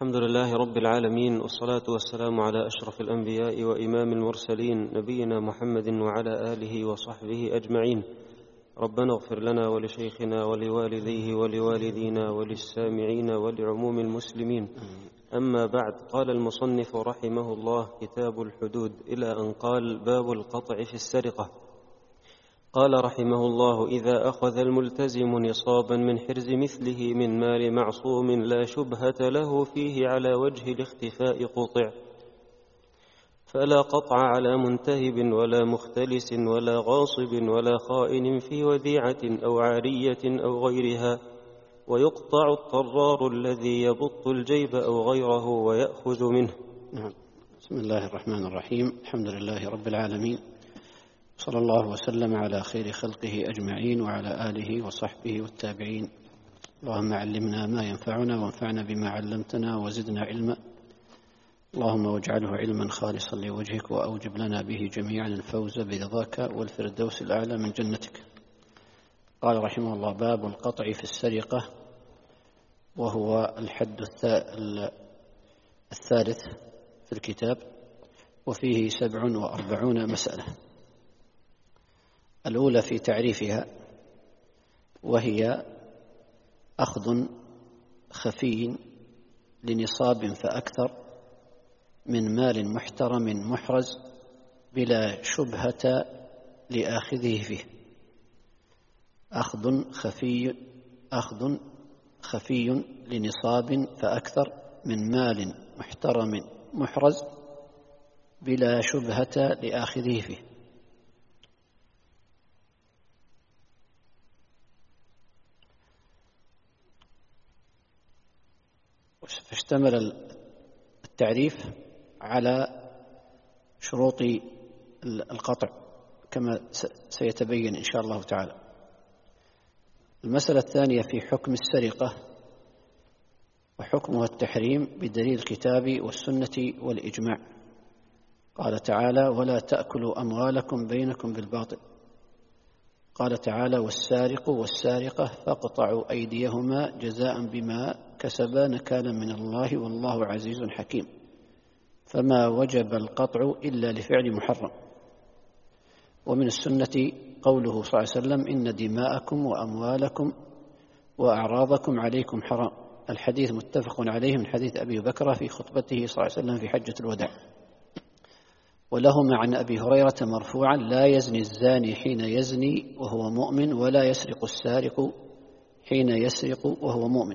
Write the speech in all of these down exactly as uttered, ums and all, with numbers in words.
الحمد لله رب العالمين، والصلاة والسلام على أشرف الأنبياء وإمام المرسلين نبينا محمد وعلى آله وصحبه أجمعين. ربنا اغفر لنا ولشيخنا ولوالديه ولوالدينا وللسامعين ولعموم المسلمين. أما بعد، قال المصنف رحمه الله: كتاب الحدود، إلى أن قال: باب القطع في السرقة. قال رحمه الله: إذا أخذ الملتزم نصابا من حرز مثله من مال معصوم لا شبهة له فيه على وجه الاختفاء قطع، فلا قطع على منتهب ولا مختلس ولا غاصب ولا خائن في وديعة أو عارية أو غيرها، ويقطع الطرار الذي يبط الجيب أو غيره ويأخذ منه. نعم. بسم الله الرحمن الرحيم. الحمد لله رب العالمين، صلى الله وسلم على خير خلقه أجمعين وعلى آله وصحبه والتابعين. اللهم علمنا ما ينفعنا وانفعنا بما علمتنا وزدنا علما، اللهم واجعله علما خالصا لوجهك وأوجب لنا به جميعا الفوز برضاك والفردوس الأعلى من جنتك. قال رحمه الله: باب القطع في السرقة، وهو الحد الثالث في الكتاب، وفيه سبع وأربعون مسألة. الأولى في تعريفها، وهي أخذ خفي لنصاب فأكثر من مال محترم محرز بلا شبهة لآخذه فيه. أخذ خفي أخذ خفي لنصاب فأكثر من مال محترم محرز بلا شبهة لآخذه فيه. فاشتمل التعريف على شروط القطع كما سيتبين إن شاء الله تعالى. المسألة الثانية في حكم السرقة، وحكمها التحريم بدليل الكتاب والسنة والإجماع. قال تعالى: ولا تأكلوا أموالكم بينكم بالباطل. قال تعالى: والسارق والسارقة فاقطعوا أيديهما جزاء بما كسبا نكالا من الله والله عزيز حكيم. فما وجب القطع إلا لفعل محرم. ومن السنة قوله صلى الله عليه وسلم: إن دماءكم وأموالكم وأعراضكم عليكم حرام. الحديث متفق عليه من حديث أبي بكر في خطبته صلى الله عليه وسلم في حجة الوداع. ولهما عن أبي هريرة مرفوعا: لا يزني الزاني حين يزني وهو مؤمن، ولا يسرق السارق حين يسرق وهو مؤمن.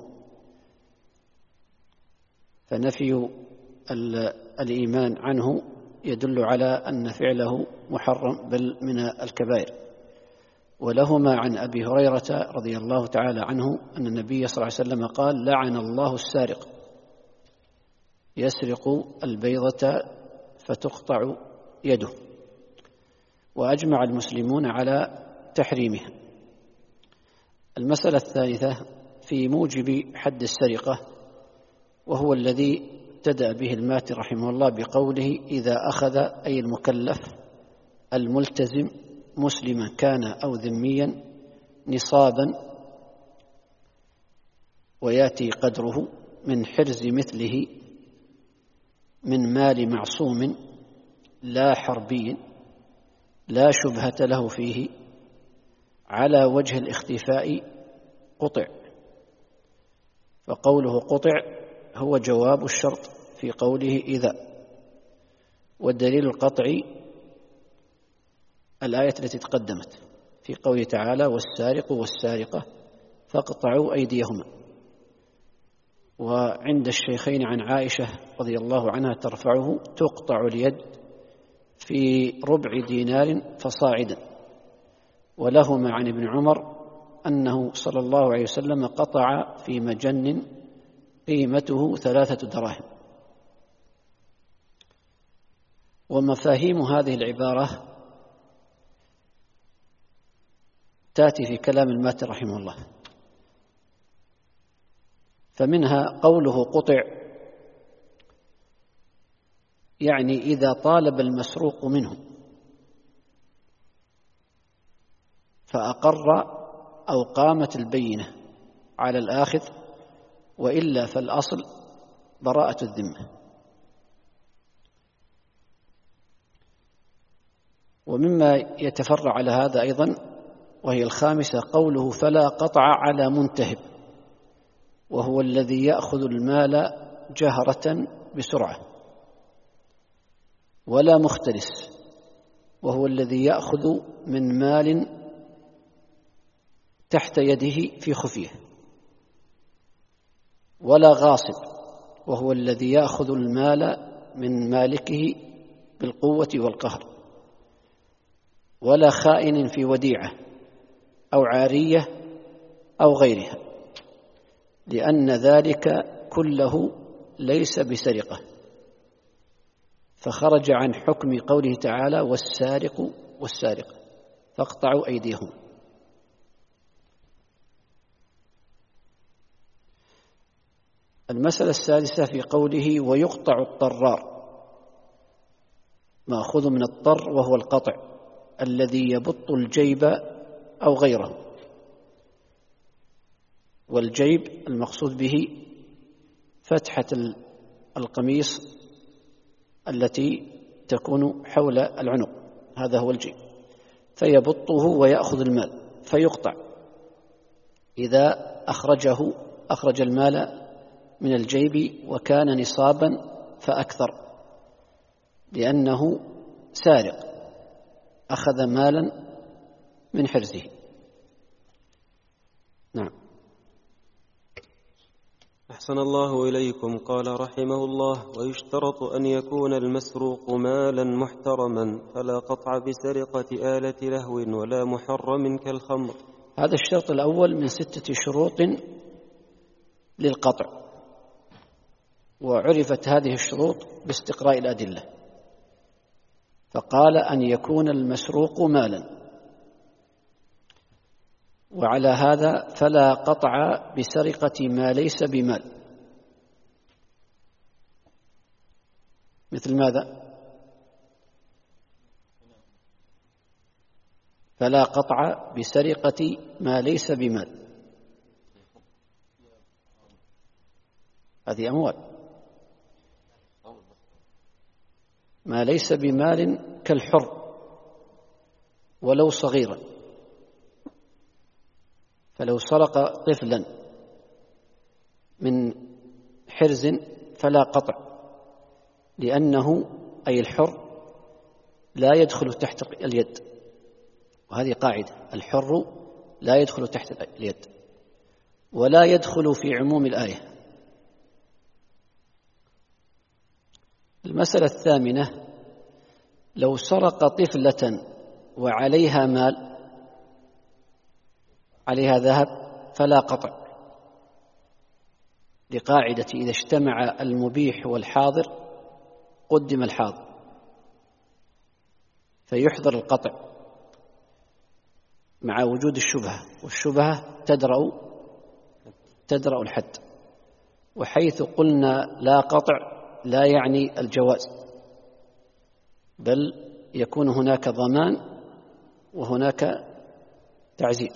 فنفي الإيمان عنه يدل على أن فعله محرم بل من الكبائر. ولهما عن أبي هريرة رضي الله تعالى عنه أن النبي صلى الله عليه وسلم قال: لعن الله السارق، يسرق البيضة فتقطع يده. وأجمع المسلمون على تحريمها. المسألة الثالثة في موجب حد السرقة، وهو الذي ابتدأ به الماتي رحمه الله بقوله: إذا أخذ أي المكلف الملتزم مسلما كان أو ذميا نصابا، ويأتي قدره من حرز مثله من مال معصوم لا حربي لا شبهة له فيه على وجه الاختفاء قطع. فقوله قطع هو جواب الشرط في قوله إذا. والدليل القطعي الآية التي تقدمت في قوله تعالى: والسارق والسارقة فاقطعوا أيديهما. وعند الشيخين عن عائشة رضي الله عنها ترفعه: تقطع اليد في ربع دينار فصاعدا. ولهما عن ابن عمر أنه صلى الله عليه وسلم قطع في مجن قيمته ثلاثة دراهم. ومفاهيم هذه العبارة تأتي في كلام الماتي رحمه الله. فمنها قوله قطع، يعني إذا طالب المسروق منه فأقر أو قامت البينة على الآخذ، وإلا فالأصل براءة الذمة. ومما يتفرع على هذا أيضا وهي الخامسة قوله فلا قطع على منتهب، وهو الذي يأخذ المال جهرة بسرعة، ولا مختلس، وهو الذي يأخذ من مال تحت يده في خفيه، ولا غاصب، وهو الذي يأخذ المال من مالكه بالقوة والقهر، ولا خائن في وديعة أو عارية أو غيرها، لأن ذلك كله ليس بسرقة، فخرج عن حكم قوله تعالى والسارق والسارقة فاقطعوا أيديهم. المسألة السادسة في قوله ويقطع الطرار، مأخوذ من الطر وهو القطع الذي يبط الجيب أو غيره، والجيب المقصود به فتحة القميص التي تكون حول العنق، هذا هو الجيب، فيبطه ويأخذ المال فيقطع إذا أخرجه أخرج المال من الجيب وكان نصابا فأكثر، لأنه سارق أخذ مالا من حرزه. نعم. أحسن الله إليكم. قال رحمه الله ويشترط أن يكون المسروق مالا محترما فلا قطع بسرقة آلة لهو ولا محرم كالخمر. هذا الشرط الأول من ستة شروط للقطع، وعرفت هذه الشروط باستقراء الأدلة، فقال أن يكون المسروق مالا، وعلى هذا فلا قطع بسرقة ما ليس بمال. مثل ماذا؟ فلا قطع بسرقة ما ليس بمال، هذه أموال. ما ليس بمال كالحر ولو صغيرا، فلو سرق طفلا من حرز فلا قطع، لأنه أي الحر لا يدخل تحت اليد، وهذه قاعدة، الحر لا يدخل تحت اليد ولا يدخل في عموم الآية. المسألة الثامنة لو سرق طفلة وعليها مال، عليها ذهب، فلا قطع، لقاعدة إذا اجتمع المبيح والحاضر قدم الحاضر، فيحضر القطع مع وجود الشبهة، والشبهة تدرأ تدرأ الحد. وحيث قلنا لا قطع لا يعني الجواز، بل يكون هناك ضمان وهناك تعزير.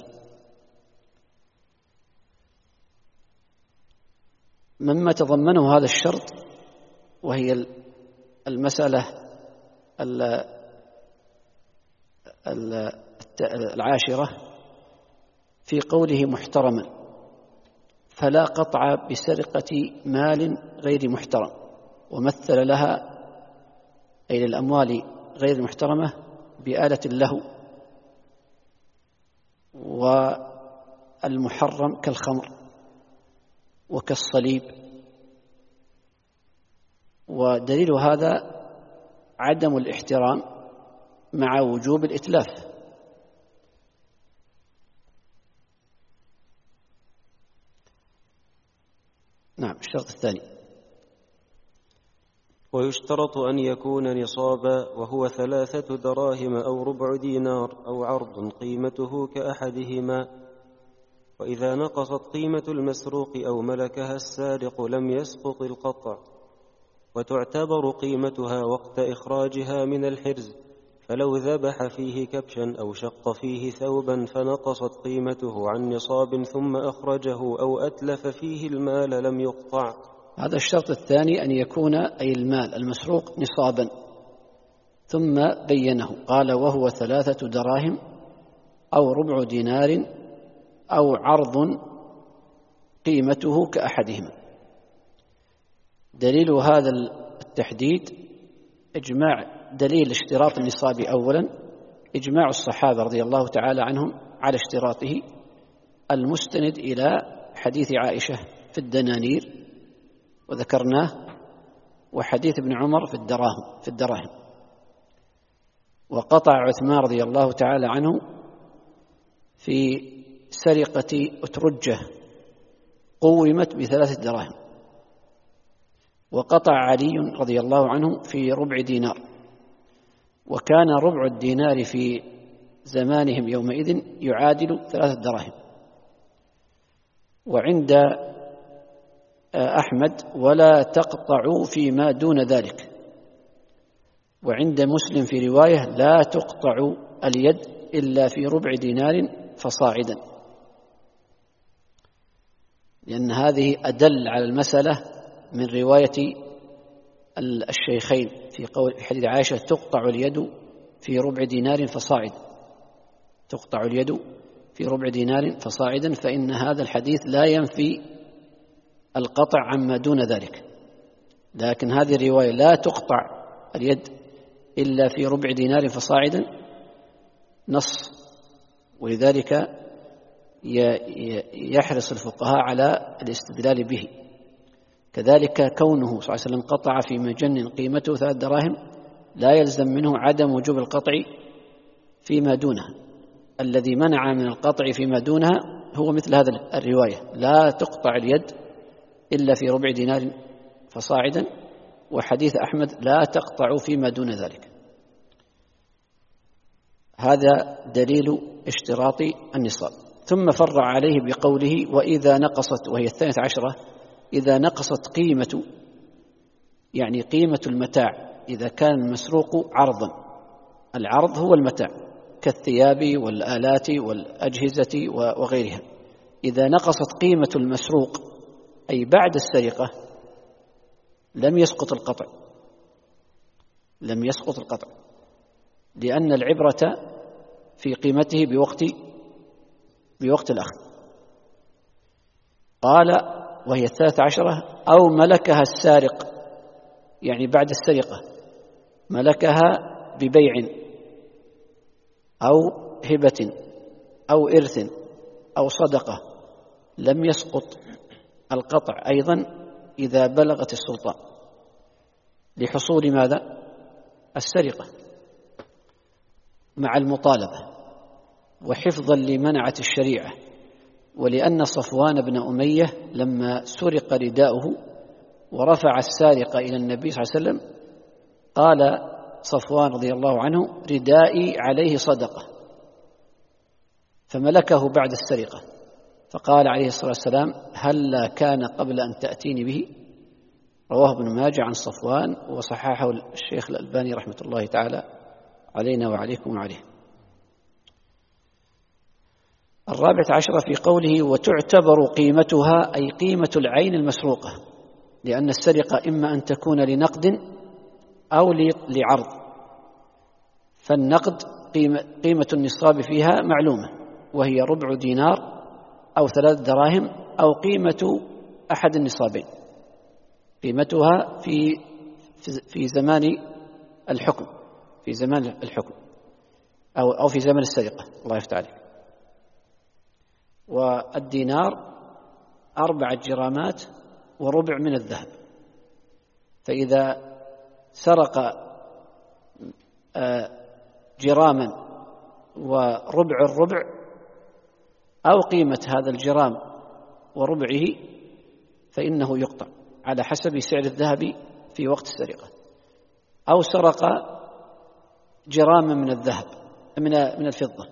مما تضمنه هذا الشرط وهي المسألة العاشرة في قوله محترما، فلا قطع بسرقة مال غير محترم، ومثل لها أي للأموال غير المحترمة بآلة اللهو، والمحرم كالخمر وكالصليب. ودليل هذا عدم الاحترام مع وجوب الإتلاف. نعم. الشرط الثاني ويشترط أن يكون نصابا، وهو ثلاثة دراهم أو ربع دينار أو عرض قيمته كأحدهما، وإذا نقصت قيمة المسروق أو ملكها السارق لم يسقط القطع، وتعتبر قيمتها وقت إخراجها من الحرز، فلو ذبح فيه كبشا أو شق فيه ثوبا فنقصت قيمته عن نصاب ثم أخرجه أو أتلف فيه المال لم يقطع. هذا الشرط الثاني أن يكون أي المال المسروق نصابا، ثم بينه قال وهو ثلاثة دراهم أو ربع دينار أو عرض قيمته كأحدهما. دليل هذا التحديد إجماع دليل اشتراط النصاب أولا إجماع الصحابة رضي الله تعالى عنهم على اشتراطه المستند إلى حديث عائشة في الدنانير وذكرناه، وحديث ابن عمر في الدراهم في الدراهم وقطع عثمان رضي الله تعالى عنه في سرقة أترجة قومت بثلاثة دراهم، وقطع علي رضي الله عنه في ربع دينار، وكان ربع الدينار في زمانهم يومئذ يعادل ثلاثة دراهم. وعند أحمد ولا تقطعوا فيما دون ذلك، وعند مسلم في رواية لا تقطع اليد إلا في ربع دينار فصاعدا، لأن هذه أدل على المسألة من رواية الشيخين في قول حديث عائشة تقطع اليد في ربع دينار فصاعد، تقطع اليد في ربع دينار فصاعدا، فإن هذا الحديث لا ينفي القطع عما دون ذلك، لكن هذه الرواية لا تقطع اليد إلا في ربع دينار فصاعدا نص، ولذلك يحرص الفقهاء على الاستدلال به. كذلك كونه صلى الله عليه وسلم قطع في مجن قيمته ثلاث دراهم لا يلزم منه عدم وجوب القطع فيما دونها، الذي منع من القطع فيما دونها هو مثل هذا الرواية لا تقطع اليد إلا في ربع دينار فصاعدا، وحديث أحمد لا تقطع فيما دون ذلك. هذا دليل اشتراط النصاب. ثم فرع عليه بقوله وإذا نقصت، وهي الثانية عشرة، إذا نقصت قيمة، يعني قيمة المتاع إذا كان المسروق عرضا، العرض هو المتاع كالثياب والآلات والأجهزة وغيرها، إذا نقصت قيمة المسروق أي بعد السرقة لم يسقط القطع، لم يسقط القطع، لأن العبرة في قيمته بوقت بوقت الأخذ. قال وهي الثالثة عشرة أو ملكها السارق، يعني بعد السرقة ملكها ببيع أو هبة أو إرث أو صدقة لم يسقط القطع أيضا إذا بلغت السلطان، لحصول ماذا؟ السرقة مع المطالبة وحفظا لمنعة الشريعة. ولأن صفوان بن أمية لما سرق رداؤه ورفع السارق إلى النبي صلى الله عليه وسلم قال صفوان رضي الله عنه ردائي عليه صدقة، فملكه بعد السرقة، فقال عليه الصلاة والسلام هلا كان قبل أن تأتيني به. رواه ابن ماجه عن صفوان وصححه الشيخ الألباني رحمة الله تعالى علينا وعليكم وعليه. الرابعة عشرة في قوله وتعتبر قيمتها أي قيمة العين المسروقة، لأن السرقة إما أن تكون لنقد أو لعرض، فالنقد قيمة النصاب فيها معلومة وهي ربع دينار أو ثلاث دراهم أو قيمة أحد النصابين، قيمتها في في زمان الحكم في زمان الحكم أو أو في زمن السرقة. الله يفتح عليك. والدينار أربعة جرامات وربع من الذهب، فإذا سرق جراما وربع الربع أو قيمة هذا الجرام وربعه فإنه يقطع على حسب سعر الذهب في وقت السرقة، أو سرق جراما من الذهب من من الفضة،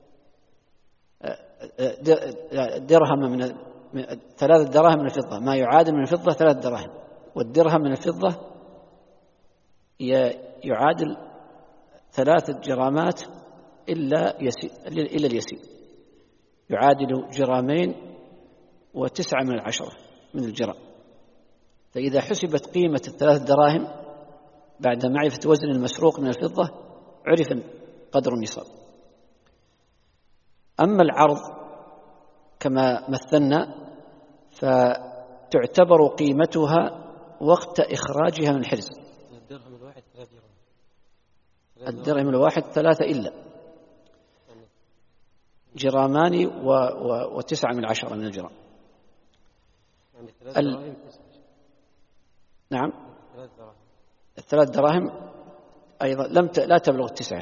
درهم من ثلاث دراهم من الفضة، ما يعادل من الفضة ثلاث دراهم، والدرهم من الفضة يعادل ثلاثة جرامات إلا يسير إلا اليسير، يعادل جرامين وتسعة من العشرة من الجرام. فإذا حسبت قيمة الثلاث دراهم بعد معرفة وزن المسروق من الفضة عرف قدر النصاب. أما العرض كما مثلنا فتعتبر قيمتها وقت إخراجها من الحرز. الدرهم الواحد ثلاثة درهم. الدرهم الواحد ثلاثة إلا جرامان و... و... وتسعة من عشرة من الجرام. يعني ثلاث دراهم ال... تسعة. نعم ثلاث دراهم. الثلاث دراهم أيضا لم ت... لا تبلغ التسعة.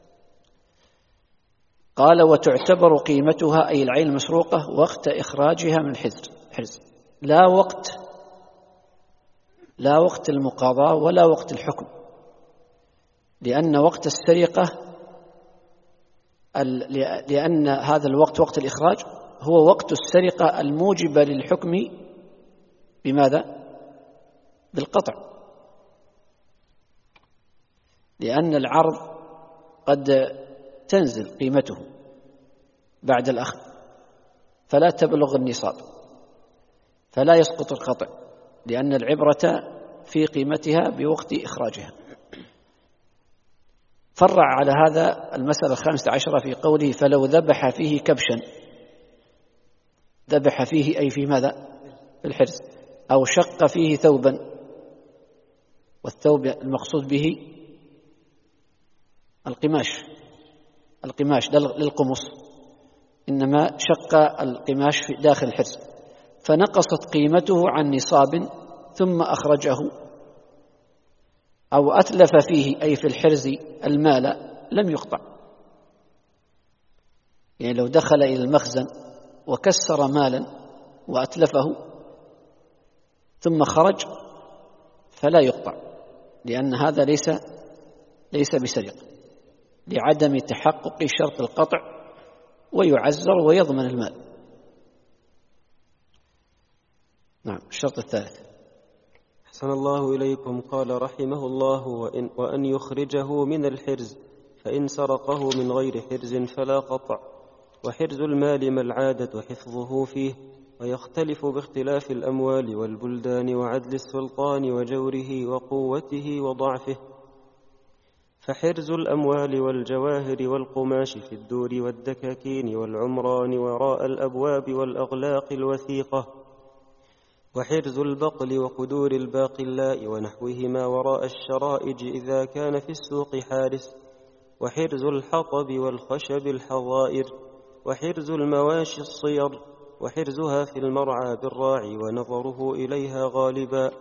قال وتعتبر قيمتها أي العين المسروقة وقت إخراجها من الحرز، لا وقت لا وقت المقاضاة ولا وقت الحكم، لأن وقت السرقة لأن هذا الوقت وقت الإخراج هو وقت السرقة الموجبة للحكم بماذا؟ بالقطع، لأن العرض قد تنزل قيمته بعد الأخذ فلا تبلغ النصاب فلا يسقط القطع، لأن العبرة في قيمتها بوقت إخراجها. فرع على هذا المسألة الخامسة عشرة في قوله فلو ذبح فيه كبشا، ذبح فيه أي في ماذا؟ في الحرز، أو شق فيه ثوبا، والثوب المقصود به القماش، القماش للقمص، إنما شق القماش في داخل الحرز فنقصت قيمته عن نصاب ثم أخرجه، أو أتلف فيه أي في الحرز المال لم يقطع. يعني لو دخل إلى المخزن وكسر مالا وأتلفه ثم خرج فلا يقطع، لأن هذا ليس ليس بسرقة لعدم تحقق شرط القطع، ويعزر ويضمن المال. نعم. الشرط الثالث. أحسن الله إليكم. قال رحمه الله وإن, وأن يخرجه من الحرز، فإن سرقه من غير حرز فلا قطع. وحرز المال ما العادة حفظه فيه، ويختلف باختلاف الأموال والبلدان وعدل السلطان وجوره وقوته وضعفه. فحرز الأموال والجواهر والقماش في الدور والدكاكين والعمران وراء الأبواب والأغلاق الوثيقة. وحرز البقل وقدور الباقلاء ونحوهما وراء الشرائج إذا كان في السوق حارس. وحرز الحطب والخشب الحظائر. وحرز المواشي الصير، وحرزها في المرعى بالراعي ونظره إليها غالبا.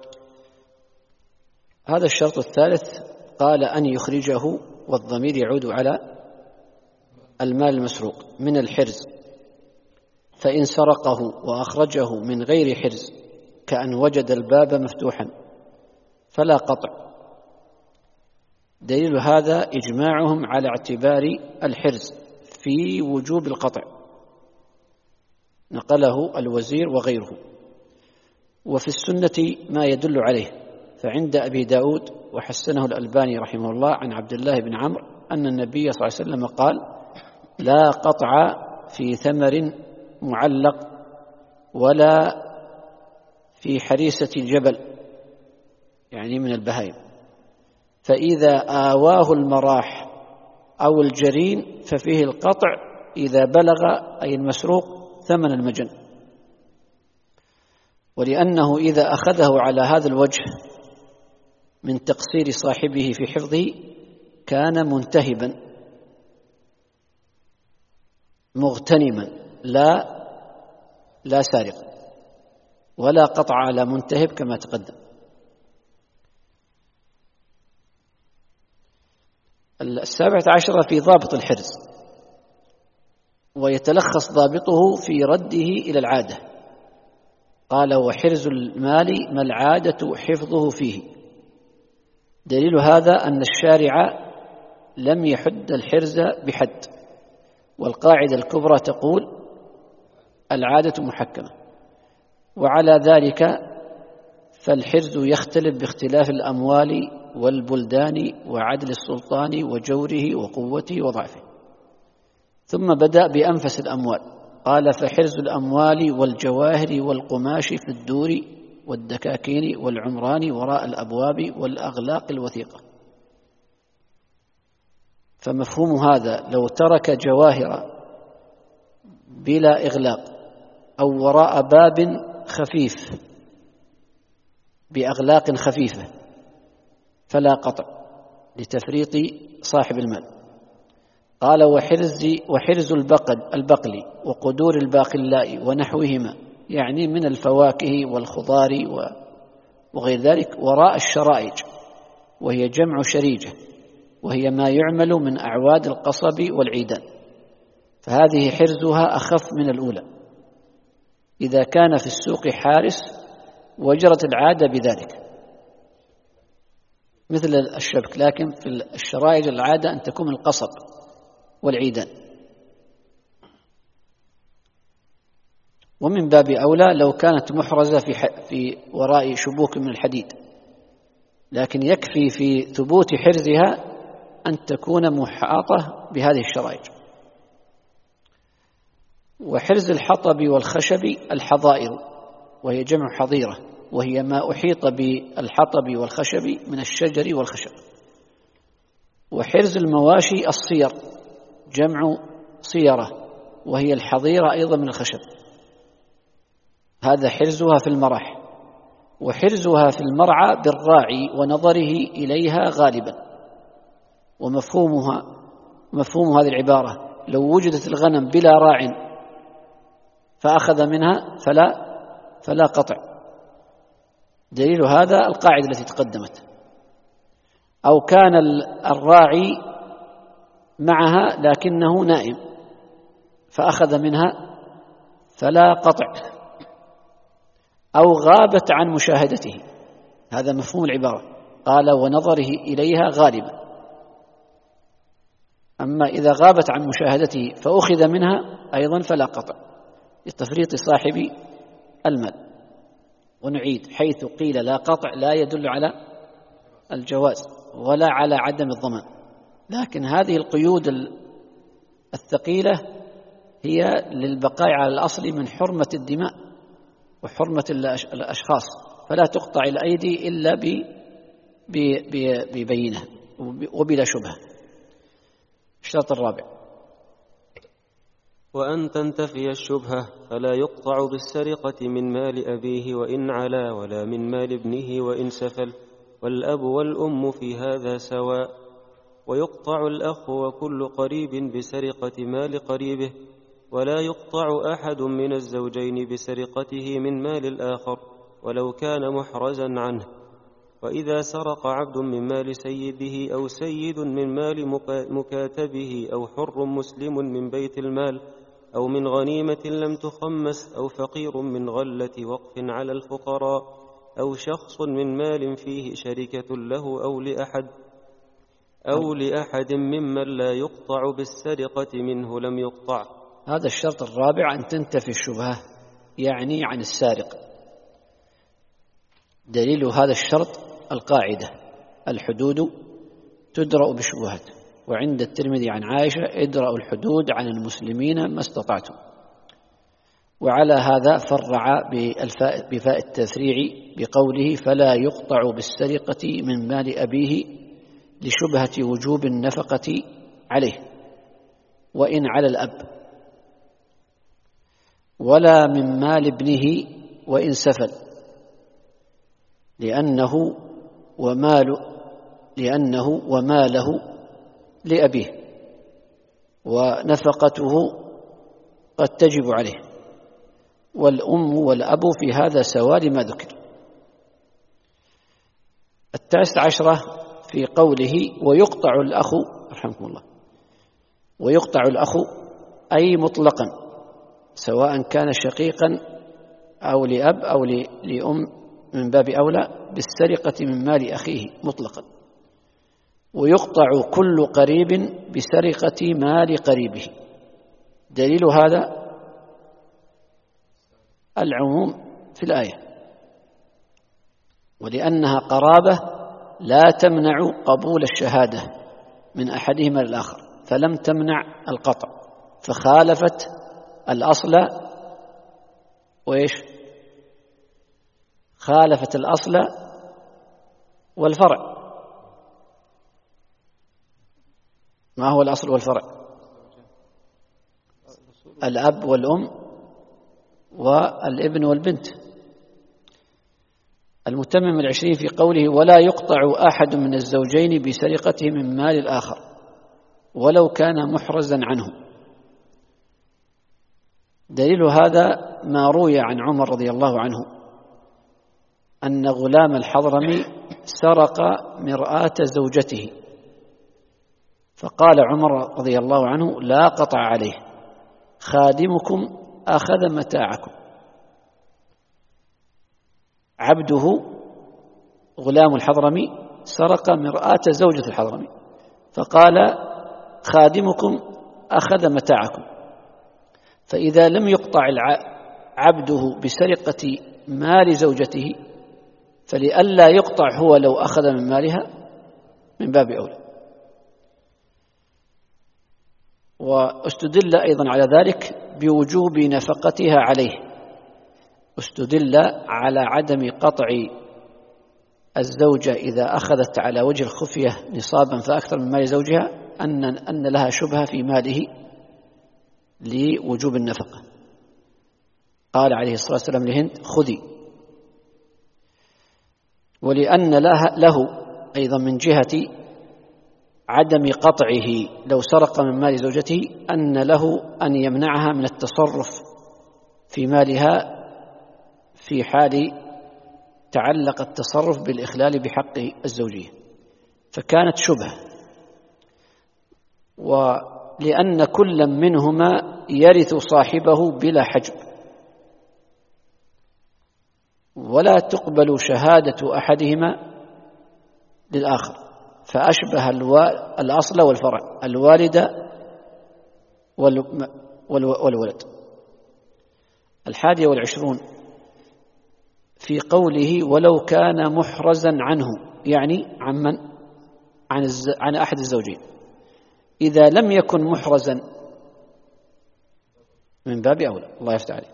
هذا الشرط الثالث قال أن يخرجه، والضمير يعود على المال المسروق من الحرز، فإن سرقه وأخرجه من غير حرز كأن وجد الباب مفتوحا فلا قطع. دليل هذا إجماعهم على اعتبار الحرز في وجوب القطع، نقله الوزير وغيره. وفي السنة ما يدل عليه، فعند أبي داود وحسنه الألباني رحمه الله عن عبد الله بن عمرو أن النبي صلى الله عليه وسلم قال لا قطع في ثمر معلق ولا في حريسة الجبل، يعني من البهائم، فإذا آواه المراح أو الجرين ففيه القطع إذا بلغ أي المسروق ثمن المجن. ولأنه إذا أخذه على هذا الوجه من تقصير صاحبه في حفظه كان منتهبا مغتنما لا لا سارقا، ولا قطع على منتهب كما تقدم. السابعة عشرة في ضابط الحرز، ويتلخص ضابطه في رده إلى العادة. قال وحرز المال ما العادة حفظه فيه. دليل هذا أن الشارع لم يحد الحرز بحد، والقاعدة الكبرى تقول العادة محكمة، وعلى ذلك فالحرز يختلف باختلاف الأموال والبلدان وعدل السلطان وجوره وقوته وضعفه. ثم بدأ بأنفس الأموال، قال فحرز الأموال والجواهر والقماش في الدور والدكاكين والعمران وراء الأبواب والأغلاق الوثيقة. فمفهوم هذا لو ترك جواهر بلا إغلاق أو وراء باب خفيف بأغلاق خفيفة فلا قطع لتفريط صاحب المال. قال وحرز, وحرز البقل, البقل وقدور الباقلاء ونحوهما، يعني من الفواكه والخضار وغير ذلك، وراء الشرائج وهي جمع شريجة، وهي ما يعمل من أعواد القصب والعيدان، فهذه حرزها أخف من الأولى إذا كان في السوق حارس وجرت العادة بذلك مثل الشبك، لكن في الشرائج العادة أن تكون القصب والعيدان. ومن باب أولى لو كانت محرزة في, في وراء شبوك من الحديد، لكن يكفي في ثبوت حرزها أن تكون محاطة بهذه الشرائج. وحرز الحطب والخشب الحظائر، وهي جمع حظيرة، وهي ما أحيط بالحطب والخشب من الشجر والخشب. وحرز المواشي الصير، جمع صيرة، وهي الحظيرة أيضا من الخشب، هذا حرزها في المرح. وحرزها في المرعى بالراعي ونظره إليها غالبا. ومفهومها مفهوم هذه العبارة لو وجدت الغنم بلا راع فأخذ منها فلا فلا قطع. دليل هذا القاعدة التي تقدمت. أو كان الراعي معها لكنه نائم فأخذ منها فلا قطع. أو غابت عن مشاهدته، هذا مفهوم العبارة، قال ونظره إليها غالبا. أما إذا غابت عن مشاهدته فأخذ منها أيضا فلا قطع لتفريط صاحب المال. ونعيد، حيث قيل لا قطع لا يدل على الجواز ولا على عدم الضمان، لكن هذه القيود الثقيلة هي للبقاء على الأصل من حرمة الدماء وحرمة الأشخاص، فلا تقطع الأيدي إلا ببينة وبلا شبهة. الشرط الرابع وأن تنتفي الشبهة، فلا يقطع بالسرقة من مال أبيه وإن علا، ولا من مال ابنه وإن سفل، والأب والأم في هذا سواء. ويقطع الأخ وكل قريب بسرقة مال قريبه، ولا يقطع أحد من الزوجين بسرقته من مال الآخر ولو كان محرزا عنه. وإذا سرق عبد من مال سيده أو سيد من مال مكاتبه أو حر مسلم من بيت المال أو من غنيمة لم تخمس أو فقير من غلة وقف على الفقراء أو شخص من مال فيه شركة له أو لأحد أو لأحد ممن لا يقطع بالسرقة منه لم يقطع. هذا الشرط الرابع أن تنتفي الشبهة، يعني عن السارق. دليل هذا الشرط القاعدة الحدود تدرأ بشبهات، وعند الترمذي عن عائشة ادرأوا الحدود عن المسلمين ما استطعتم. وعلى هذا فرع بفاء التفريع بقوله فلا يقطع بالسرقة من مال أبيه لشبهة وجوب النفقة عليه وإن على الأب، ولا من مال ابنه وإن سفل، لأنه ومال لأنه وماله لأبيه ونفقته قد تجب عليه، والأم والأب في هذا سواء لما ذكر. التاسع عشرة في قوله ويقطع الأخ، رحمكم الله، ويقطع الأخ أي مطلقا سواء كان شقيقا أو لأب أو لأم من باب أولى بالسرقة من مال أخيه مطلقا. ويقطع كل قريب بسرقة مال قريبه. دليل هذا العموم في الآية، ولأنها قرابة لا تمنع قبول الشهادة من أحدهما للآخر، فلم تمنع القطع، فخالفت الأصل وإيش خالفت الأصل والفرع. ما هو الأصل والفرع؟ الأب والأم والابن والبنت. المتمم العشرين في قوله ولا يقطع أحد من الزوجين بسرقته من مال الآخر ولو كان محرزا عنه. دليل هذا ما روي عن عمر رضي الله عنه أن غلام الحضرمي سرق مرآة زوجته، فقال عمر رضي الله عنه لا قطع عليه، خادمكم أخذ متاعكم. عبده غلام الحضرمي سرق مرآة زوجة الحضرمي، فقال خادمكم أخذ متاعكم. فإذا لم يقطع عبده بسرقة مال زوجته فلئلا يقطع هو لو أخذ من مالها من باب أولى. واستدل أيضا على ذلك بوجوب نفقتها عليه. استدل على عدم قطع الزوجة إذا أخذت على وجه الخفية نصابا فأكثر من مال زوجها أن أن لها شبهة في ماله لوجوب النفقة. قال عليه الصلاة والسلام لهند خذي. ولأن له أيضا من جهة عدم قطعه لو سرق من مال زوجته أن له أن يمنعها من التصرف في مالها في حال تعلق التصرف بالإخلال بحق الزوجية، فكانت شبهة. ولأن كل منهما يرث صاحبه بلا حجب، ولا تقبل شهادة أحدهما للآخر، فأشبه الأصل والفرع الوالد والولد. الحادية والعشرون في قوله ولو كان محرزا عنه، يعني عن من؟ عن, عن أحد الزوجين. إذا لم يكن محرزا من باب أولى. الله يفتح عليه.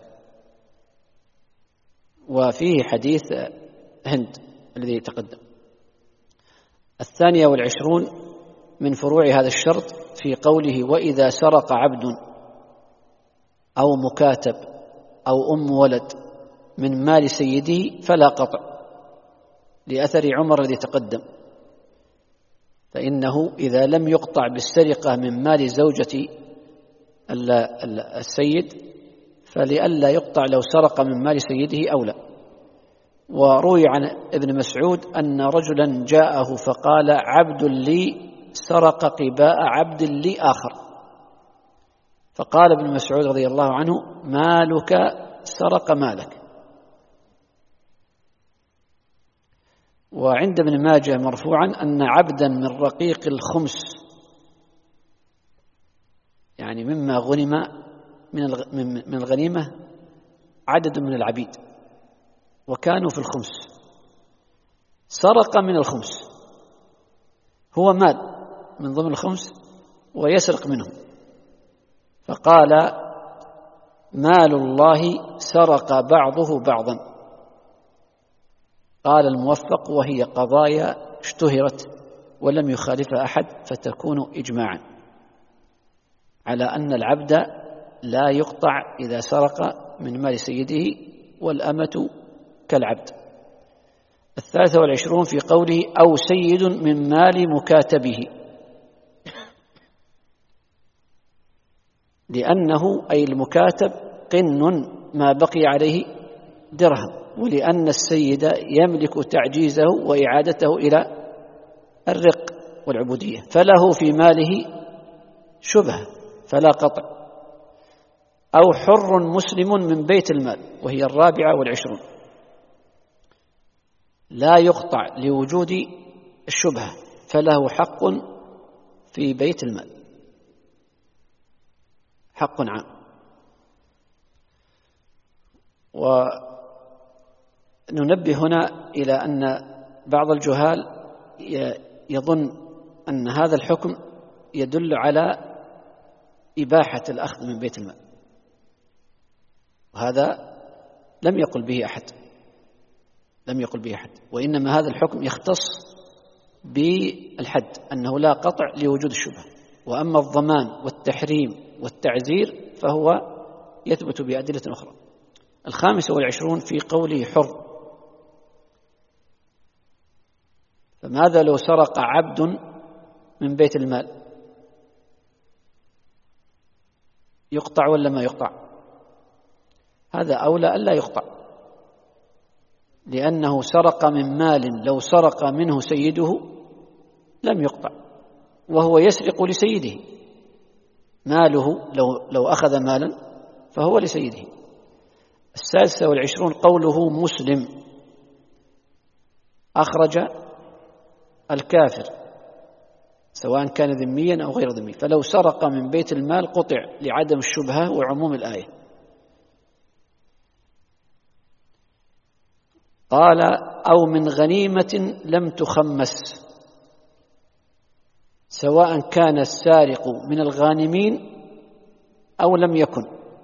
وفيه حديث هند الذي تقدم. الثانية والعشرون من فروع هذا الشرط في قوله وإذا سرق عبد أو مكاتب أو أم ولد من مال سيده فلا قطع، لأثر عمر الذي تقدم، فإنه إذا لم يقطع بالسرقة من مال زوجة السيد فلئلا يقطع لو سرق من مال سيده أو لا. وروي عن ابن مسعود أن رجلا جاءه فقال عبد لي سرق قباء عبد لي آخر، فقال ابن مسعود رضي الله عنه مالك سرق مالك. وعند ابن ماجه مرفوعا أن عبدا من رقيق الخمس، يعني مما غنم من الغنيمة عدد من العبيد وكانوا في الخمس، سرق من الخمس، هو مال من ضمن الخمس ويسرق منهم، فقال مال الله سرق بعضه بعضا. قال الموفق وهي قضايا اشتهرت ولم يخالفها أحد فتكون إجماعا على أن العبد لا يقطع إذا سرق من مال سيده والأمة كالعبد. الثالثة والعشرون في قوله أو سيد من مال مكاتبه، لأنه أي المكاتب قن ما بقي عليه درهم، ولأن السيد يملك تعجيزه وإعادته إلى الرق والعبودية، فله في ماله شبهة فلا قطع. أو حر مسلم من بيت المال وهي الرابعة والعشرون، لا يقطع لوجود الشبهة فله حق في بيت المال، حق عام. وننبه هنا إلى أن بعض الجهال يظن أن هذا الحكم يدل على إباحة الأخذ من بيت المال، وهذا لم يقل به أحد، لم يقل به حد، وإنما هذا الحكم يختص بالحد أنه لا قطع لوجود الشبهة. وأما الضمان والتحريم والتعزير فهو يثبت بأدلة أخرى. الخامس والعشرون في قوله حر، فماذا لو سرق عبد من بيت المال؟ يقطع ولا ما يقطع؟ هذا أولى ألا يقطع، لأنه سرق من مال لو سرق منه سيده لم يقطع، وهو يسرق لسيده. ماله لو, لو أخذ مالا فهو لسيده. السادسة والعشرون قوله مسلم، أخرج الكافر سواء كان ذميا أو غير ذمي، فلو سرق من بيت المال قطع لعدم الشبهة وعموم الآية. قال أو من غنيمة لم تخمس، سواء كان السارق من الغانمين أو لم يكن،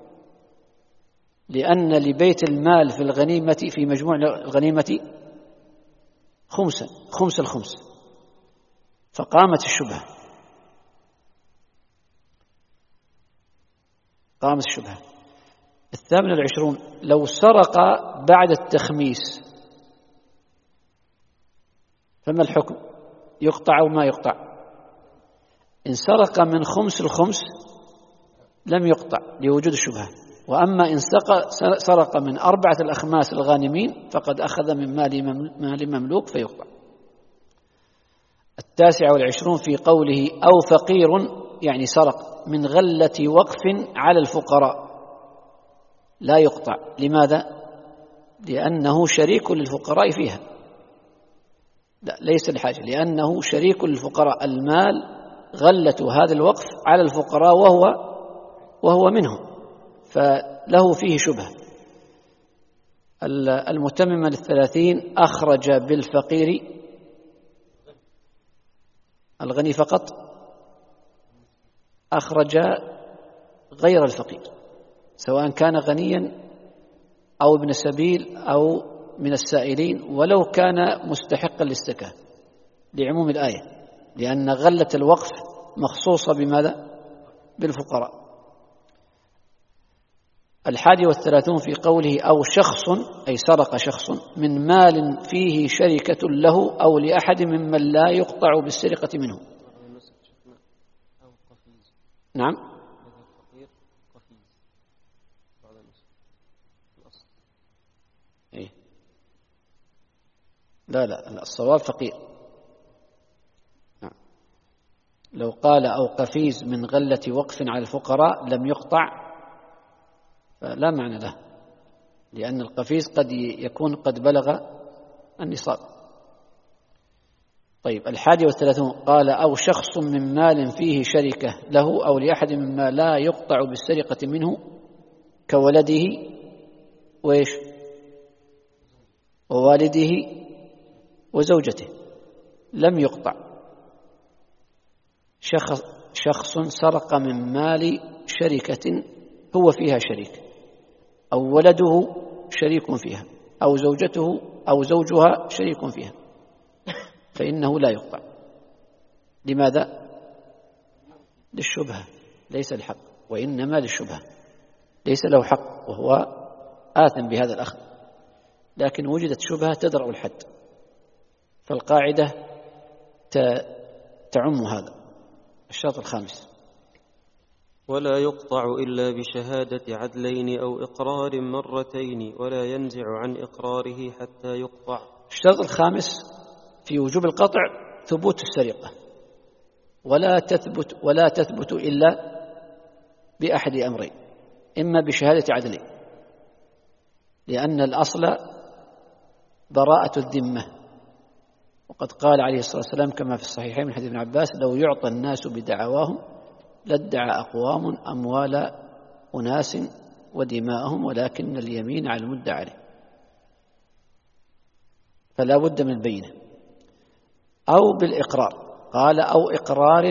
لأن لبيت المال في الغنيمة في مجموع الغنيمة خمسا خمس الخمس، فقامت الشبهة قامت الشبهة. الثامن والعشرون لو سرق بعد التخميس فما الحكم؟ يقطع أو ما يقطع؟ إن سرق من خمس الخمس لم يقطع لوجود الشبهة، وأما إن سرق من أربعة الأخماس الغانمين فقد أخذ من مال مملوك فيقطع. التاسع والعشرون في قوله أو فقير، يعني سرق من غلة وقف على الفقراء لا يقطع. لماذا؟ لأنه شريك للفقراء فيها. لا، ليس الحاجة، لأنه شريك للفقراء. المال غلة هذا الوقف على الفقراء وهو وهو منهم، فله فيه شبهة. المتمم للثلاثين أخرج بالفقير الغني فقط، أخرج غير الفقير سواء كان غنيا أو ابن سبيل أو من السائلين، ولو كان مستحقا للزكاة لعموم الآية، لأن غلة الوقف مخصوصة بماذا؟ بالفقراء. الحادي والثلاثون في قوله أو شخص، أي سرق شخص من مال فيه شركة له أو لأحد ممن لا يقطع بالسرقة منه. نعم، إيه؟ لا لا الصواب فقير. نعم. لو قال أو قفيز من غلة وقف على الفقراء لم يقطع فلا معنى له، لأن القفيز قد يكون قد بلغ النصاب. طيب، الحادي والثلاثون قال أو شخص من مال فيه شركة له أو لأحد مما لا يقطع بالسرقة منه كولده وإيش ووالده وزوجته لم يقطع. شخص, شخص سرق من مال شركة هو فيها شريك، أو ولده شريك فيها، أو زوجته أو زوجها شريك فيها، فإنه لا يقطع. لماذا؟ للشبهة، ليس الحق، وإنما للشبهة. ليس له حق وهو آثم بهذا الأخذ، لكن وجدت شبهة تدرأ الحد، فالقاعدة تعم هذا. الشرط الخامس ولا يقطع إلا بشهادة عدلين أو إقرار مرتين ولا ينزع عن إقراره حتى يقطع. الشرط الخامس في وجوب القطع ثبوت السرقة، ولا تثبت ولا تثبت إلا بأحد أمرين، إما بشهادة عدلين، لأن الأصل براءة الذمة، وقد قال عليه الصلاة والسلام كما في الصحيحين من حديث ابن عباس لو يعطى الناس بدعواهم لادعى أقوام أموال أناس ودماءهم ولكن اليمين على المدعى عليه، فلا بد من البينة. أو بالإقرار، قال أو إقرار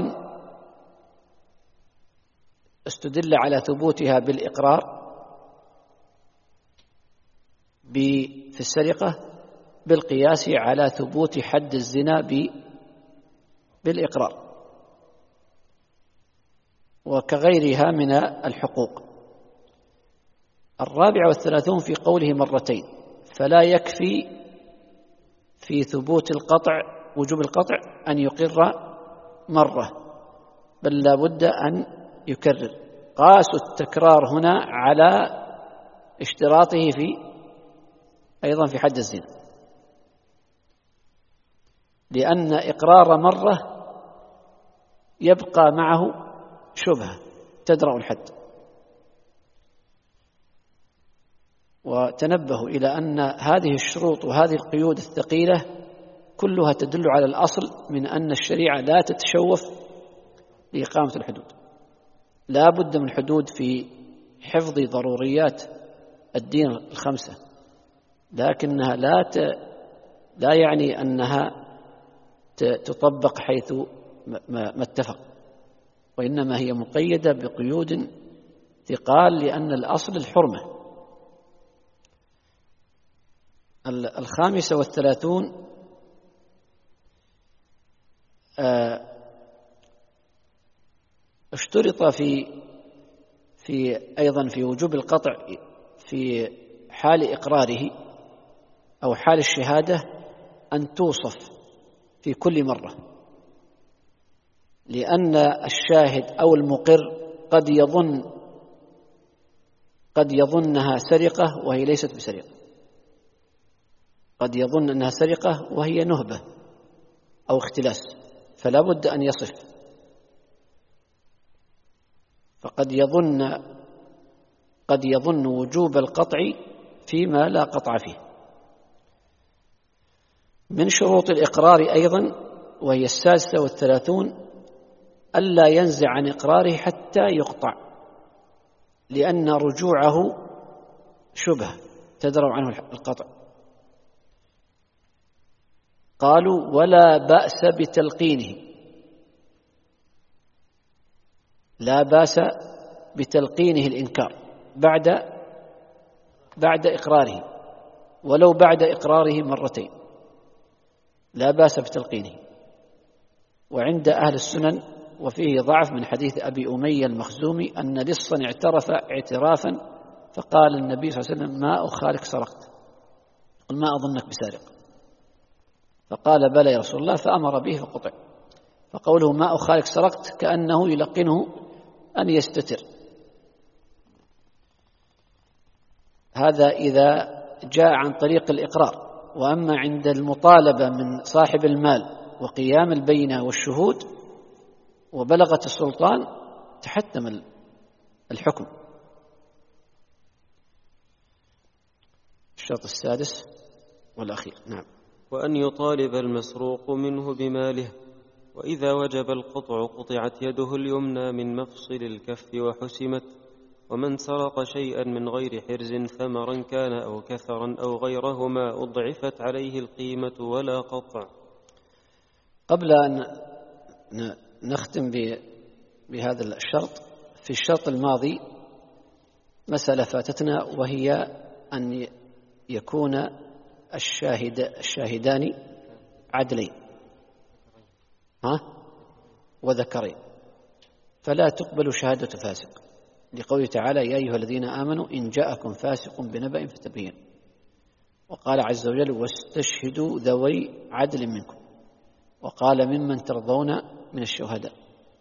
استدل على ثبوتها بالإقرار في السرقة بالقياس على ثبوت حد الزنا بالإقرار وكغيرها من الحقوق. الرابع والثلاثون في قوله مرتين، فلا يكفي في ثبوت القطع وجوب القطع أن يقر مرة، بل لا بد أن يكرر. قاسوا التكرار هنا على اشتراطه في أيضا في حد الزنا، لأن إقرار مرة يبقى معه شبهة تدرأ الحد. وتنبهوا إلى أن هذه الشروط وهذه القيود الثقيلة كلها تدل على الأصل من أن الشريعة لا تتشوف لإقامة الحدود، لا بد من حدود في حفظ ضروريات الدين الخمسة، لكنها لا ت... لا يعني أنها تطبق حيث ما اتفق، وإنما هي مقيدة بقيود ثقال، لأن الأصل الحرمة. الخامسة والثلاثون اشترط في في أيضا في وجوب القطع في حال إقراره أو حال الشهادة أن توصف في كل مرة، لأن الشاهد أو المقر قد يظن قد يظنها سرقة وهي ليست بسرقة، قد يظن أنها سرقة وهي نهبة أو اختلاس، فلا بد أن يصف. فقد يظن قد يظن وجوب القطع فيما لا قطع فيه. من شروط الإقرار أيضا وهي السادسة والثلاثون ألا ينزع عن إقراره حتى يقطع، لأن رجوعه شبهة تدرأ عنه القطع. قالوا ولا بأس بتلقينه، لا بأس بتلقينه الإنكار بعد بعد إقراره، ولو بعد إقراره مرتين لا بأس بتلقينه. وعند أهل السنن وفيه ضعف من حديث أبي أمية المخزومي أن لصا اعترف اعترافا فقال النبي صلى الله عليه وسلم ما أخالك سرقت، قل ما أظنك بسارق، فقال بلى يا رسول الله، فأمر به فقطع. فقوله ما أخالك سرقت كأنه يلقنه أن يستتر. هذا إذا جاء عن طريق الإقرار. وأما عند المطالبة من صاحب المال وقيام البينة والشهود وبلغت السلطان تحتم الحكم. الشرط السادس والأخير. نعم. وأن يطالب المسروق منه بماله، وإذا وجب القطع قطعت يده اليمنى من مفصل الكف وحسمت. ومن سرق شيئا من غير حرز ثمرا كان أو كثرا أو غيرهما أضعفت عليه القيمة ولا قطع. قبل أن نختم بهذا الشرط، في الشرط الماضي مسألة فاتتنا، وهي أن يكون الشاهد الشاهدان عدلين ها وذكرين، فلا تقبل شهادة فاسق، لقوله تعالى يا أيها الذين آمنوا إن جاءكم فاسق بنبأ فتبين. وقال عز وجل واستشهدوا ذوي عدل منكم، وقال ممن ترضون من الشهداء.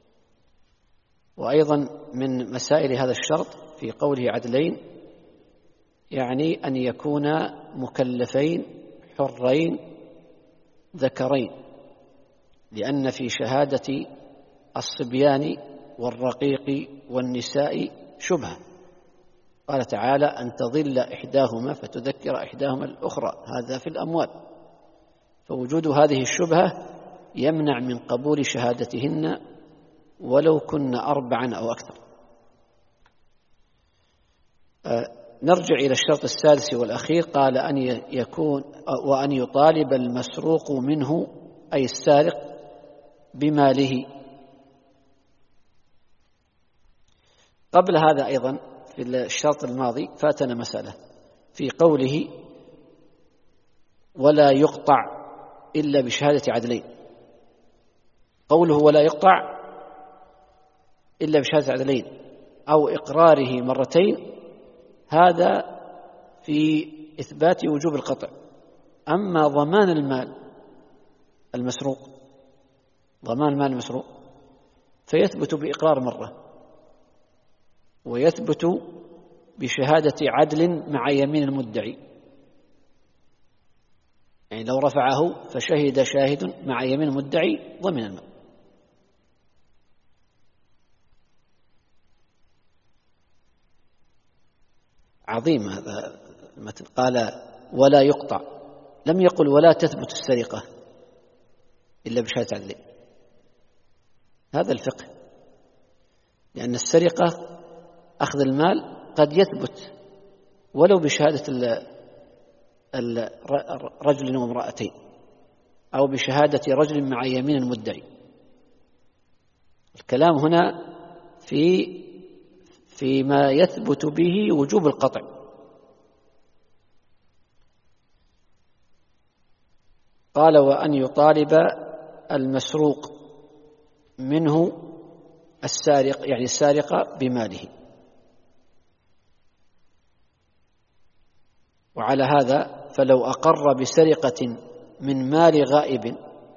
وأيضا من مسائل هذا الشرط في قوله عدلين يعني أن يكونا مكلفين حرين ذكرين، لأن في شهادة الصبيان والرقيق والنساء شبهة. قال تعالى أن تضل إحداهما فتذكر إحداهما الأخرى، هذا في الأموال. فوجود هذه الشبهة يمنع من قبول شهادتهن ولو كن أربعا أو أكثر. نرجع إلى الشرط السادس والأخير. قال أن يكون وأن يطالب المسروق منه أي السارق بماله. قبل هذا أيضا في الشرط الماضي فاتنا مسألة في قوله ولا يقطع إلا بشهادة عدلين. قوله ولا يقطع إلا بشهادة عدلين أو إقراره مرتين هذا في إثبات وجوب القطع. أما ضمان المال المسروق، ضمان المال المسروق فيثبت بإقرار مرة، ويثبت بشهادة عدل مع يمين المدعي. يعني لو رفعه فشهد شاهد مع يمين المدعي ضمن المال. عظيم هذا المتن. قال ولا يقطع، لم يقل ولا تثبت السرقة إلا بشهادة عدل. هذا الفقه، لأن السرقة أخذ المال قد يثبت ولو بشهادة رجل وامرأتين أو بشهادة رجل مع يمين المدعي. الكلام هنا في فيما يثبت به وجوب القطع. قال وأن يطالب المسروق منه السارق، يعني السارق بماله. وعلى هذا فلو أقر بسرقة من مال غائب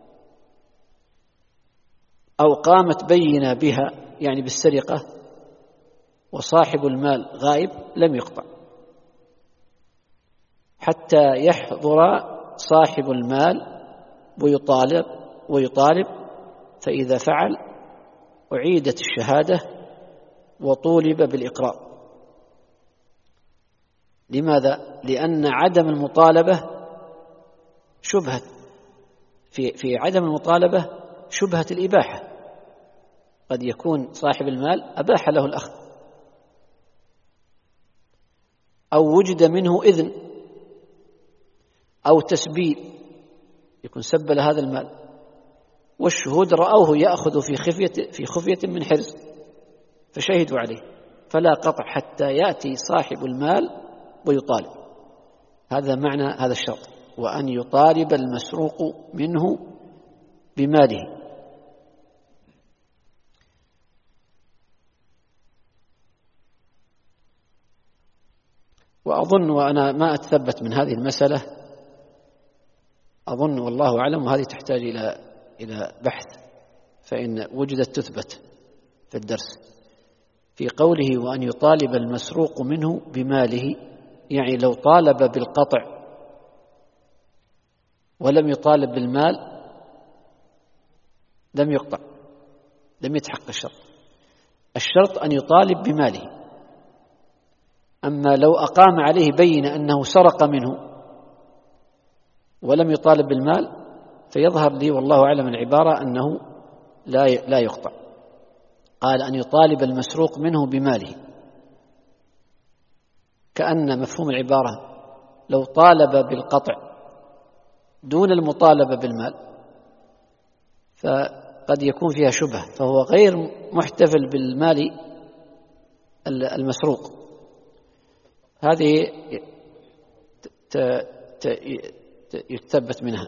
أو قامت بينة بها يعني بالسرقة وصاحب المال غائب لم يقطع حتى يحضر صاحب المال ويطالب ويطالب فإذا فعل أعيدت الشهادة وطولب بالإقرار. لماذا؟ لأن عدم المطالبة شبهة في في عدم المطالبة شبهة الإباحة. قد يكون صاحب المال أباح له الأخذ أو وجد منه إذن أو تسبيل، يكون سبل هذا المال والشهود رأوه يأخذ في خفية في خفية من حرص فشهدوا عليه، فلا قطع حتى يأتي صاحب المال ويطالب. هذا معنى هذا الشرط، وأن يطالب المسروق منه بماله. وأظن وأنا ما أتثبت من هذه المسألة، أظن والله أعلم، وهذه تحتاج إلى إلى بحث فإن وجدت تثبت في الدرس. في قوله وأن يطالب المسروق منه بماله، يعني لو طالب بالقطع ولم يطالب بالمال لم يقطع، لم يتحقق الشرط. الشرط أن يطالب بماله. أما لو أقام عليه بينة أنه سرق منه ولم يطالب بالمال فيظهر لي والله أعلم العبارة أنه لا لا يقطع. قال أن يطالب المسروق منه بماله، كأن مفهوم العبارة لو طالب بالقطع دون المطالبة بالمال فقد يكون فيها شبهة، فهو غير محتفل بالمال المسروق. هذه يتثبت منها.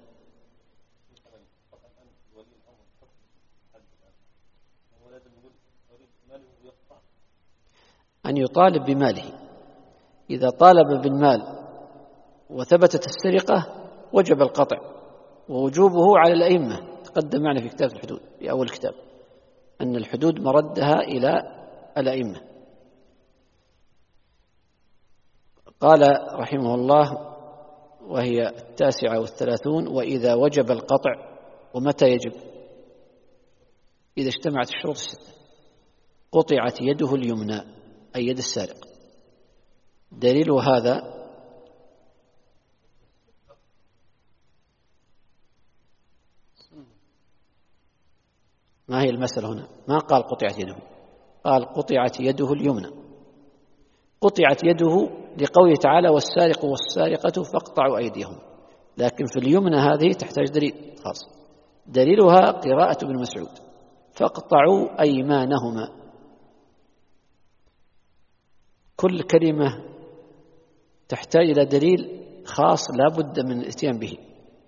أن يطالب بماله. إذا طالب بالمال وثبتت السرقة وجب القطع، ووجوبه على الأئمة. تقدم معنا في كتاب الحدود في أول كتاب أن الحدود مردها إلى الأئمة. قال رحمه الله وهي التاسعة والثلاثون: وإذا وجب القطع. ومتى يجب؟ إذا اجتمعت الشروط الستة. قطعت يده اليمنى أي يد السارق. دليل هذا ما هي المسألة هنا؟ ما قال قطعت يده، قال قطعت يده اليمنى. قطعت يده لقوله تعالى: والسارق والسارقة فاقطعوا أيديهم. لكن في اليمنى هذه تحتاج دليل خاص. دليلها قراءة ابن مسعود: فاقطعوا أيمانهما. كل كلمة تحتاج إلى دليل خاص لا بد من الاتيان به.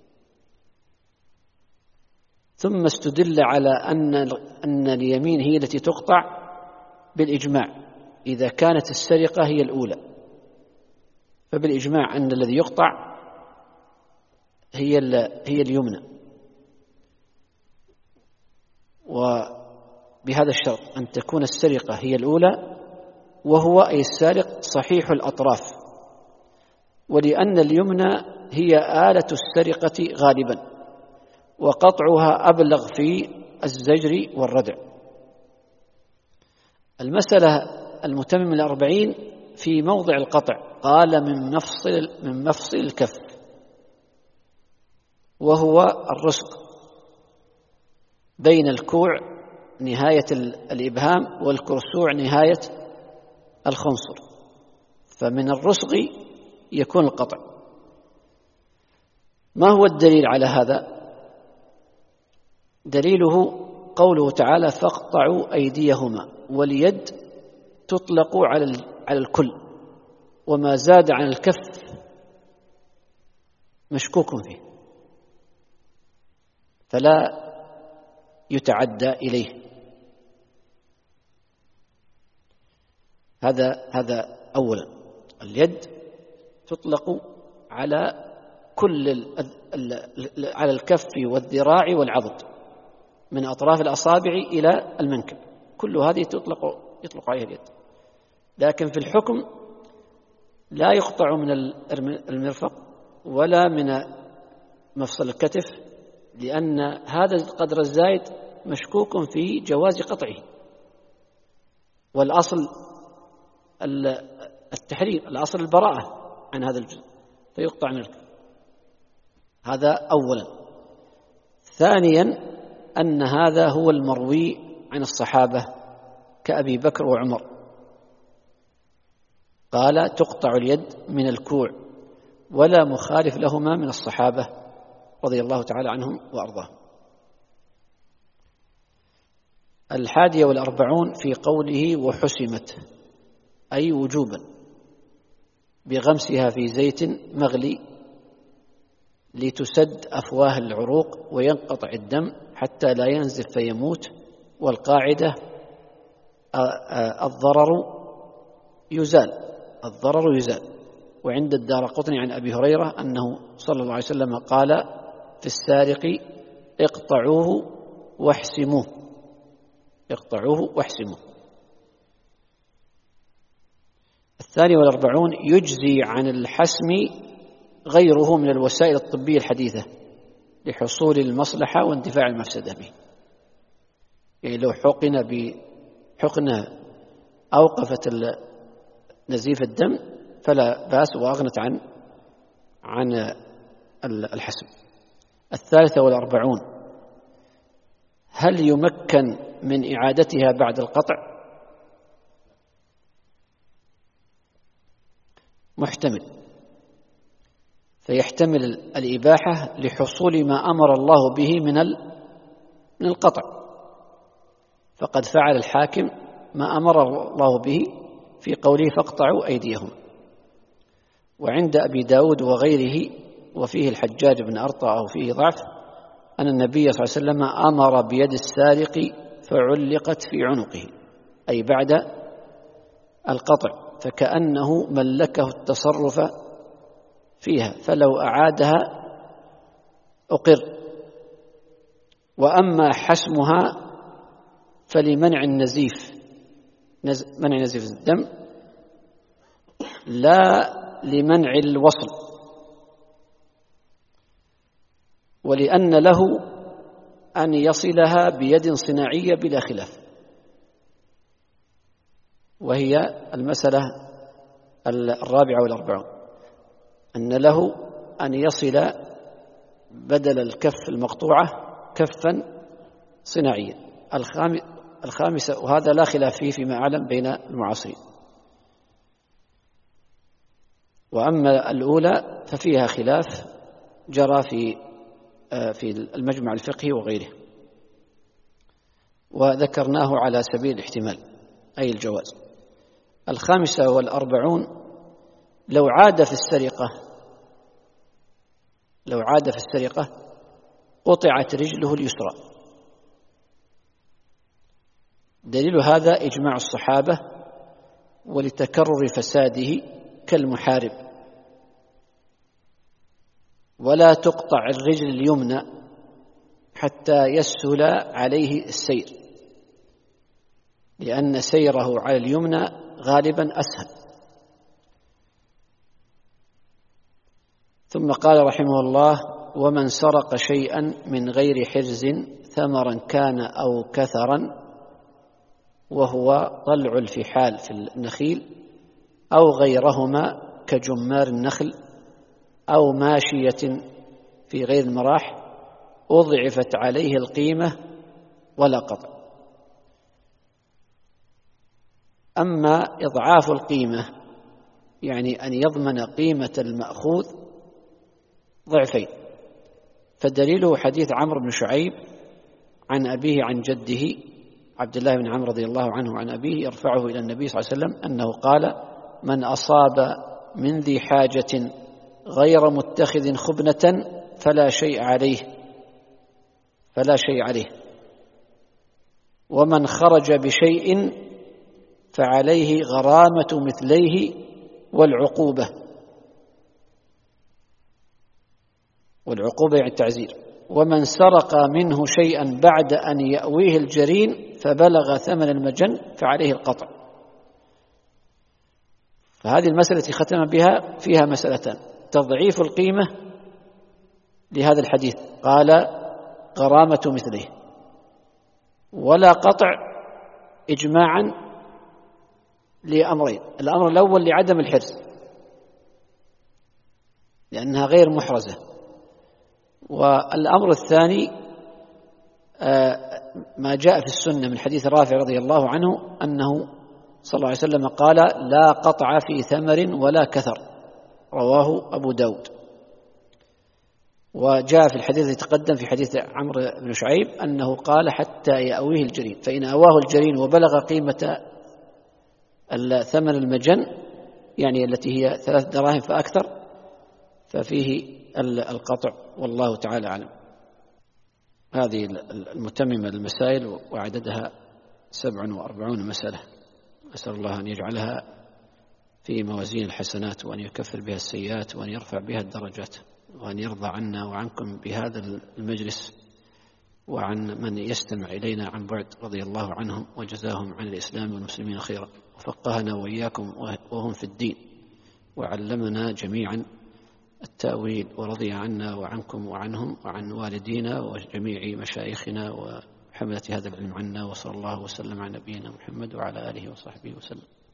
ثم استدل على أن أن اليمين هي التي تقطع بالإجماع إذا كانت السرقة هي الأولى، فبالإجماع أن الذي يقطع هي هي اليمنى، وبهذا الشرط أن تكون السرقة هي الأولى، وهو أي السارق صحيح الأطراف، ولأن اليمنى هي آلة السرقة غالبا، وقطعها أبلغ في الزجر والردع. المسألة المتمم الأربعين في موضع القطع قال من مفصل من مفصل الكف، وهو الرسغ بين الكوع نهاية الإبهام والكرسوع نهاية الخنصر، فمن الرسغ يكون القطع. ما هو الدليل على هذا؟ دليله قوله تعالى فاقطعوا أيديهما، واليد تطلق على على الكل، وما زاد عن الكف مشكوك فيه فلا يتعدى إليه. هذا هذا أولا، اليد تطلق على كل ال ال على الكف والذراع والعضد من أطراف الأصابع إلى المنكب، كل هذه تطلق يطلق عليها اليد. لكن في الحكم لا يقطع من المرفق ولا من مفصل الكتف، لأن هذا القدر الزائد مشكوك في جواز قطعه، والأصل التحريم، الأصل البراءة عن هذا الجزء، فيقطع من الكف. هذا أولا. ثانيا أن هذا هو المروي عن الصحابة كأبي بكر وعمر، قال تقطع اليد من الكوع، ولا مخالف لهما من الصحابة رضي الله تعالى عنهم وأرضاهم. الحادية والأربعون في قوله وحسمت، أي وجوبا بغمسها في زيت مغلي لتسد أفواه العروق وينقطع الدم حتى لا ينزف فيموت. والقاعدة الضرر يزال الضرر يزال وعند الدارقطني عن أبي هريرة أنه صلى الله عليه وسلم قال في السارق اقطعوه واحسموه اقطعوه واحسموه. الثاني والأربعون يجزي عن الحسم غيره من الوسائل الطبية الحديثة لحصول المصلحة واندفاع المفسدة به، يعني لو حقن بحقنة أوقفت نزيف الدم فلا بأس وأغنت عن عن الحسم. الثالثة والأربعون هل يمكن من إعادتها بعد القطع؟ محتمل، فيحتمل الإباحة لحصول ما أمر الله به من من القطع، فقد فعل الحاكم ما أمر الله به في قوله فاقطعوا أيديهم. وعند أبي داود وغيره وفيه الحجاج بن أرطى أو فيه ضعف أن النبي صلى الله عليه وسلم أمر بيد السارق فعلقت في عنقه، أي بعد القطع، فكأنه ملكه التصرف فيها، فلو أعادها أقر. وأما حسمها فلمنع النزيف منع نزيف الدم لا لمنع الوصل، ولأن له أن يصلها بيد صناعية بلا خلاف، وهي المسألة الرابعة والأربعون، أن له أن يصل بدل الكف المقطوعة كفا صناعيا. الخامسة وهذا لا خلاف فيه فيما أعلم بين المعاصرين. وأما الأولى ففيها خلاف جرى في في المجمع الفقهي وغيره، وذكرناه على سبيل الاحتمال أي الجواز. الخامسة والأربعون لو عاد في السرقة لو عاد في السرقة قطعت رجله اليسرى. دليل هذا إجماع الصحابة ولتكرر فساده كالمحارب. ولا تقطع الرجل اليمنى حتى يسهل عليه السير، لأن سيره على اليمنى غالبا أسهل. ثم قال رحمه الله: ومن سرق شيئا من غير حرز ثمرا كان أو كثرا، وهو طلع الفحال في النخيل أو غيرهما كجمار النخل أو ماشية في غير المراح، أضعفت عليه القيمة ولا قطع. أما إضعاف القيمة يعني أن يضمن قيمة المأخوذ ضعفين، فدليله حديث عمرو بن شعيب عن أبيه عن جده عبد الله بن عمرو رضي الله عنه عن أبيه يرفعه إلى النبي صلى الله عليه وسلم أنه قال: من أصاب من ذي حاجة غير متخذ خبنة فلا شيء عليه فلا شيء عليه ومن خرج بشيء فعليه غرامة مثليه والعقوبة والعقوبة يعني التعزير. ومن سرق منه شيئا بعد أن يأويه الجرين فبلغ ثمن المجن فعليه القطع. فهذه المسألة التي ختم بها فيها مسألتان: تضعيف القيمة لهذا الحديث قال غرامة مثله، ولا قطع إجماعا لأمرين. الأمر الأول لعدم الحرز لأنها غير محرزة، والأمر الثاني ما جاء في السنة من حديث رافع رضي الله عنه أنه صلى الله عليه وسلم قال: لا قطع في ثمر ولا كثر، رواه أبو داود. وجاء في الحديث الذي تقدم في حديث عمرو بن شعيب أنه قال: حتى يأويه الجرين، فإن أواه الجرين وبلغ قيمة ثمن المجن يعني التي هي ثلاث دراهم فأكثر ففيه القطع، والله تعالى أعلم. هذه المتممة للمسائل وعددها سبع وأربعون مسألة، أسأل الله أن يجعلها في موازين الحسنات وأن يكفر بها السيئات وأن يرفع بها الدرجات، وأن يرضى عنا وعنكم بهذا المجلس وعن من يستمع إلينا عن بعد، رضي الله عنهم وجزاهم عن الإسلام والمسلمين خيرا، وفقهنا وإياكم وهم في الدين، وعلمنا جميعا التأويل، ورضي عنا وعنكم وعنهم وعن والدينا وجميع مشايخنا وحملة هذا العلم عنا، وصلى الله وسلم على نبينا محمد وعلى آله وصحبه وسلم.